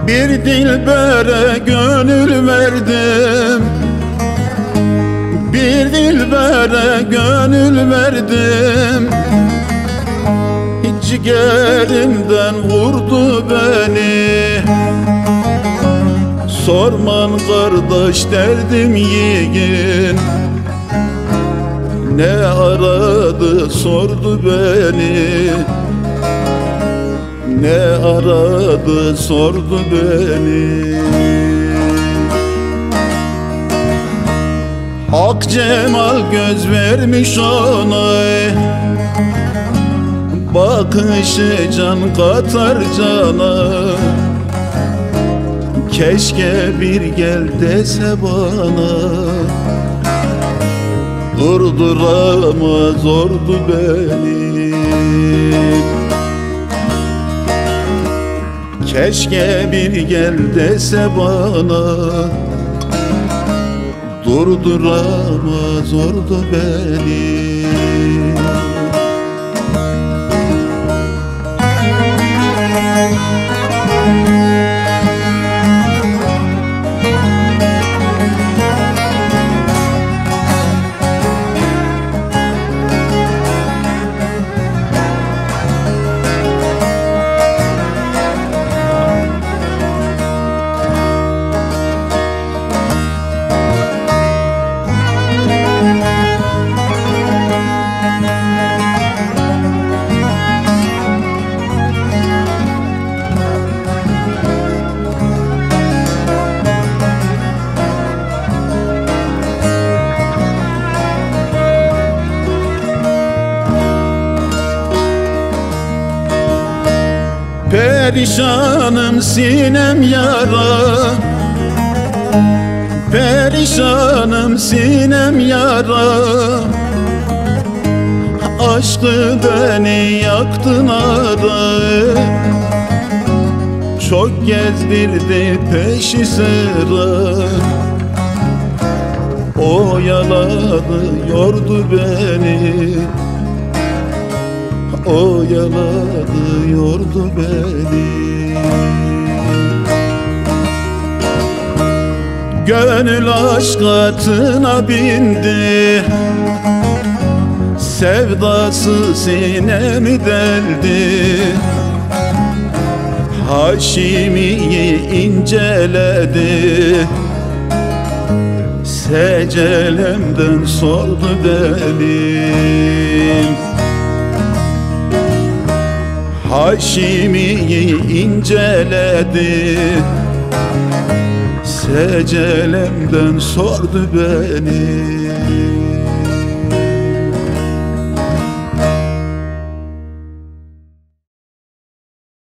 Bir dilbere gönül verdim, bir dilbere gönül verdim. Ciğerimden vurdu beni. Sorman kardeş derdim yiğin, ne aradı sordu beni, ne aradı sordu beni. Ak cemal göz vermiş ona, bakışı can katar cana. Keşke bir gel dese bana, durduramaz ordu beni. Keşke bir gel dese bana, durduramaz ordu beni. Perişanım sinem yara, perişanım sinem yara. Aşkı beni yaktın ara, çok gezdirdi peşi sıra. Oyaladı yordu beni, oyaladı yordu beni. Gönül aşk atına bindi, sevdası sinemi deldi. Haşimi'yi inceledi, secelemden sordu benim. Haşimi'yi inceledi, secelemden sordu beni.